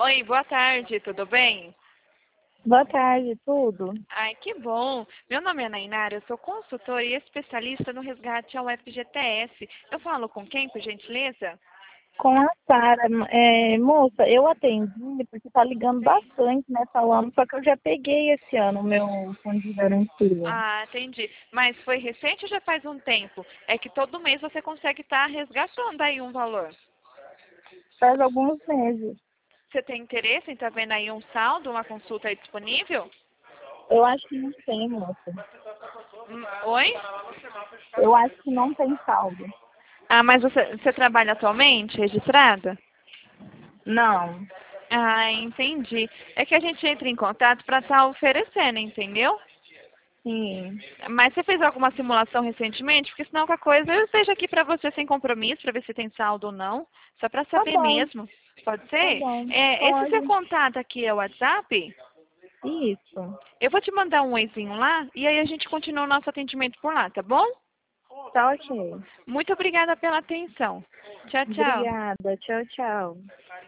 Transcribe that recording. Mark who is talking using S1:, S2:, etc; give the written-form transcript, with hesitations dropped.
S1: Oi, boa tarde, tudo bem?
S2: Boa tarde, tudo?
S1: Ai, que bom. Meu nome é Nainara, eu sou consultora e especialista no resgate ao FGTS. Eu falo com quem, por gentileza?
S2: Com a Sara, moça, eu atendi porque tá ligando
S1: Sim.
S2: bastante, né, falando, só que eu já peguei esse ano o meu fundo de garantia.
S1: Ah, entendi. Mas foi recente ou já faz um tempo? É que todo mês você consegue estar resgatando aí um valor.
S2: Faz alguns meses.
S1: Você tem interesse em estar vendo aí um saldo, uma consulta aí disponível?
S2: Eu acho que não tem, moça.
S1: Oi?
S2: Eu acho que não tem saldo.
S1: Ah, mas você trabalha atualmente registrada?
S2: Não.
S1: Ah, entendi. É que a gente entra em contato para estar oferecendo, entendeu?
S2: Sim.
S1: Mas você fez alguma simulação recentemente? Porque senão qualquer coisa eu esteja aqui para você sem compromisso, para ver se tem saldo ou não. Só para
S2: Tá
S1: saber
S2: bom,
S1: mesmo. Pode
S2: tá
S1: ser?
S2: bom.
S1: Esse seu
S2: Pode.
S1: contato aqui é o WhatsApp?
S2: Isso.
S1: Eu vou te mandar um oizinho lá e aí a gente continua o nosso atendimento por lá, tá bom?
S2: Tá ok.
S1: Muito obrigada pela atenção. Tchau, tchau.
S2: Obrigada. Tchau, tchau.